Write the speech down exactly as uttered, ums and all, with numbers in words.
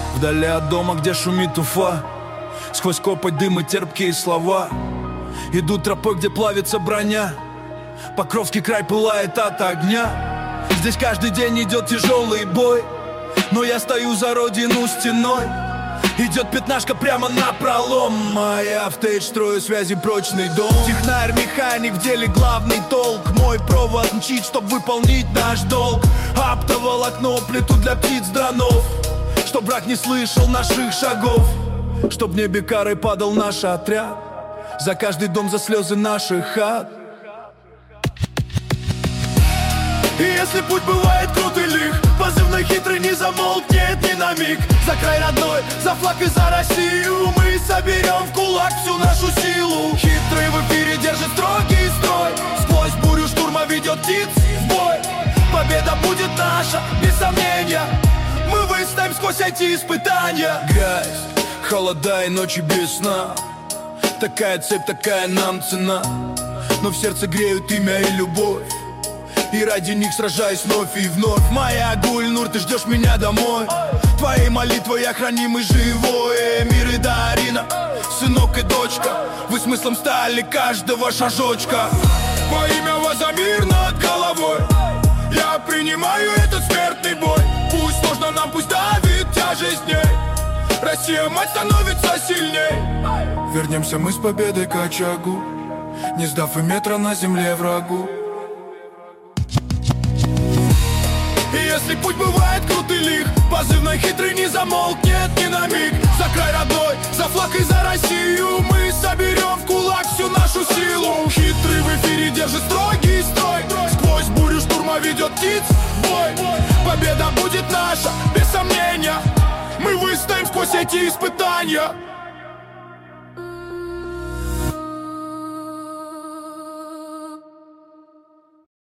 Вдали от дома, где шумит Уфа, сквозь копоть, дым и терпкие слова. Идут тропой, где плавится броня, Покровский край пылает от огня. Здесь каждый день идет тяжелый бой, но я стою за родину стеной. Идет пятнашка прямо на пролом, а я в тейдж строю связи прочный дом. Технарь, механик, в деле главный толк. Мой провод мчит, чтоб выполнить наш долг. Оптоволокно, плиту для птиц, дронов, чтоб враг не слышал наших шагов. Чтоб в небе карой падал наш отряд, за каждый дом, за слезы наших хат. И если путь бывает крут и лих, позывной хитрый не замолкнет ни на миг. За край родной, за флаг и за Россию мы соберем в кулак всю нашу силу. Хитрый в эфире держит строгий строй, сквозь бурю штурма ведет птиц в бой. Победа будет наша, без сомнения, мы выстоим сквозь эти испытания. Грязь, холода и ночи без сна, такая цепь, такая нам цена. Но в сердце греют имя и любовь, и ради них сражаюсь вновь и вновь. Моя Гульнур, ты ждешь меня домой, твоей молитвой я храним и живое. Мир и Дарина, сынок и дочка, вы смыслом стали каждого шажочка. Во имя вас за мир над головой я принимаю этот смертный бой. Пусть сложно нам, пусть давит тяжесть дней, Россия, мать, становится сильней. Вернемся мы с победой к очагу, не сдав и метра на земле врагу. И если путь бывает крут и лих, позывной хитрый не замолкнет ни на миг. За край родной, за флаг и за Россию мы соберем в кулак всю нашу силу. Хитрый в эфире держит строгий строй, сквозь бурю штурма ведет птиц в бой. Победа будет наша, без сомнения, мы выстоим сквозь эти испытания.